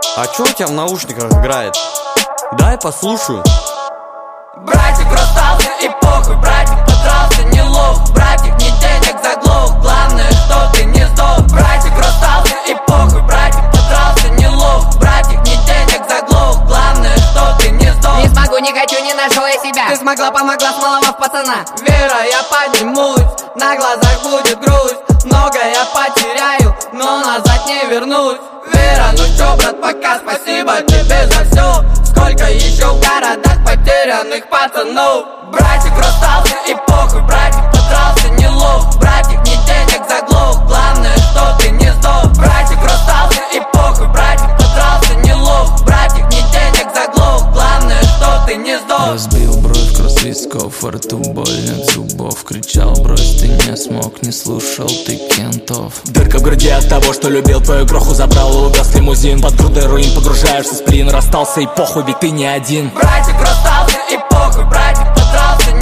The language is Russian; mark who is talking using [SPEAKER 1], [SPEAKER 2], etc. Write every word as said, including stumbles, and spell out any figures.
[SPEAKER 1] А чё у тебя в наушниках играет? Дай послушаю.
[SPEAKER 2] Братик расстался и похуй, братик подрался, не лох. Братик не денег заглох, главное, что ты не сдох. Братик расстался и похуй, братик подрался, не лох. Братик не денег заглох, главное, что ты не сдох.
[SPEAKER 3] Не смогу, не хочу, не нашел я себя.
[SPEAKER 2] Ты смогла, помогла, смоловав пацана. Вера, я поднимусь, на глазах будет грусть. Много я потеряю, но назад не вернусь. Вера, ну чё, брат, пока спасибо тебе за всё. Сколько еще в городах потерянных пацанов. Братик расстался и похуй, братик подрался, не лох. Братик не денег заглох, главное, что ты не сдох. Братик расстался и похуй, братик подрался, не лох. Братик не денег заглох, главное, что ты не сдох.
[SPEAKER 4] Разбил бровь, кросс висков, во рту больно от зубов. Кричал, брось, ты не смог, не слушал ты кентов.
[SPEAKER 5] Дырка в груди от того, что любил твою кроху. Забрал и увез лимузин, под грудой руин погружаешься в сплин. Расстался и похуй, ведь ты не один.
[SPEAKER 2] Братик расстался и похуй, братик подрался,